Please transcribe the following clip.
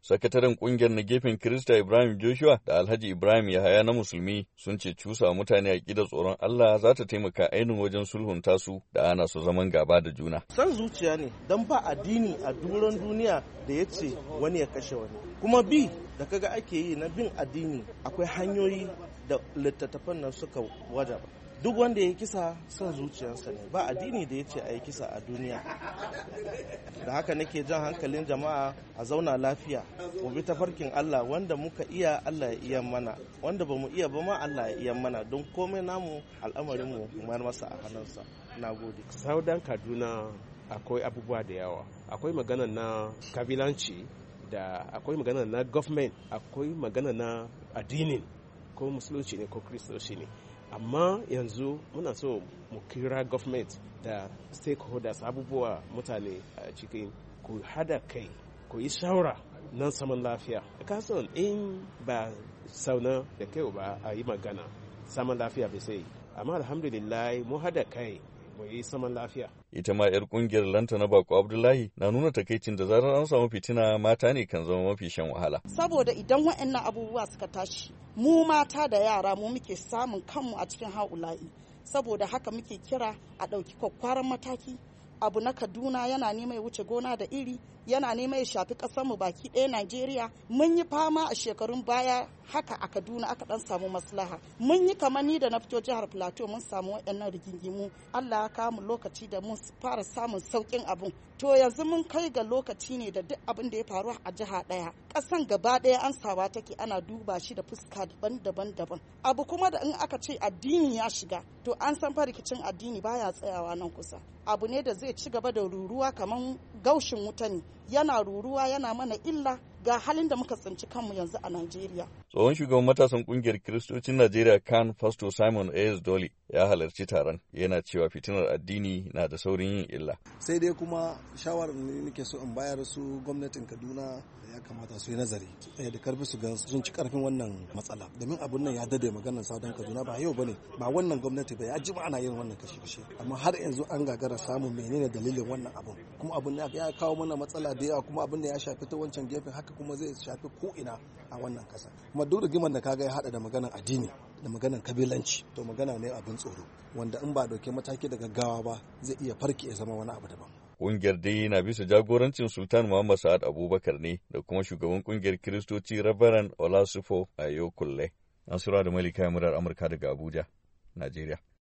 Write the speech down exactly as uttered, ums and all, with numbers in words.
Sakataren kungiyar na gefen Kirista Ibrahim Joshua da Alhaji Ibrahim Yahaya na Musulmi sun ce cusa mutane a ƙida tsoron Allah za ta taimaka ainihin wajen sulhunta su da ana su zaman gaba da juna. San zuciya ne don ba addini a duran duniya da ya ce wani ya kashe wani. Kuma bi da kaga ake yi na bin addini akwai hanyoyi da littattafan nan suka wajaba. Duk wanda ya kisa son zuciyarsa ne, ba addini da ya ce a yi kisa a duniya. Da haka nake jan hankalin jama'a a zauna lafiya, mu bi tafarkin Allah, wanda muka iya Allah ya iya mana, wanda ba mu iya ba ma Allah ya iya mana, don komai namu al'amarin mu mayar masa a hannunsa. Na gode. Saudan Kaduna akwai abubuwa da yawa, akwai magana na kabilanci da akwai magana na government, akwai magana na addinin ko musulunci ne ko kristoci ne. Amma yanzu muna so mu kira government da stakeholders, abubuwa mutane a cikin ku hada kai, ku yi shawara nan saman lafiya. Kasan in ba sauna da kai ba a yi magana, saman lafiya bai sai. Amma alhamdulillah mu hada kai mu yi saman lafiya. Ita ma 'yar kungiyar Lanta na Bako Abdullahi na nuna takaicin da zarar an samu fitina mata ne kan zama mafi shan wahala. Saboda idan waɗannan abubuwa suka tashi, mu mata da yara mu muke samun kanmu a cikin haula'i. Saboda haka muke kira a ɗauki kwakwaran mataki. Abu na Kaduna yana nema ya wuce gona da iri, yana nema ya shafi ƙasarmu baki ɗaya Najeriya. Mun yi fama a shekarun baya haka a Kaduna aka ɗan samu maslaha. Mun yi kamar ni da na fito jihar Plateau mun samu waɗannan rigingimu. Allah ya kawo mu lokaci da mun fara samun sauƙin abun. To yanzu mun kai ga lokaci ne da duk abin da ya faru a jiha ɗaya. Ƙasan gaba ɗaya an sawa take ana duba shi da fuska daban-daban daban. Abu kuma da in aka ce addini ya shiga, to an san fa rikicin addini baya tsayawa nan kusa. Abu ne da zai ci gaba da ruruwa kamar gaushin wuta ne, yana ruruwa yana mana illa ga halin da muka tsinci kanmu yanzu a Najeriya. Tsohon shugaban matasan kungiyar Kiristocin Najeriya kan Pastor Simon A S Dole ya halarci taron, yana cewa fitinar addini na da saurin yin illa. Sai dai kuma shawarar ne nake so in bayar su gwamnatin Kaduna ya kamata su yi nazari da karfi su ga sun ci karfin wannan matsala, domin abun nan ya dade maganar Saudan Kaduna ba yau bane, ba wannan gwamnati ba, ya jima ana yin wannan kashe-kashe, amma har yanzu an gagara samun menene dalilin wannan abun. Kuma abun ya kawo mana matsala da yawa, kuma abun da ya shafi ta wancan gefen haka kuma zai shafi ko ina a wannan kasa. Kuma duk rigimar da kaga ya hada da maganar addini da maganar kabilanci, to magana ne abin tsoro wanda in ba dauke mataki da gaggawa ba zai iya farke ya zama wani abu daban. Ƙungiyar dai na bisa jagorancin Sultan Muhammad Sa'ad Abubakar ne da kuma shugaban ƙungiyar Kiristoci Rabaran Olasufo Ayokulle. Nasura da Malika Murar Amurka daga Abuja, Najeriya.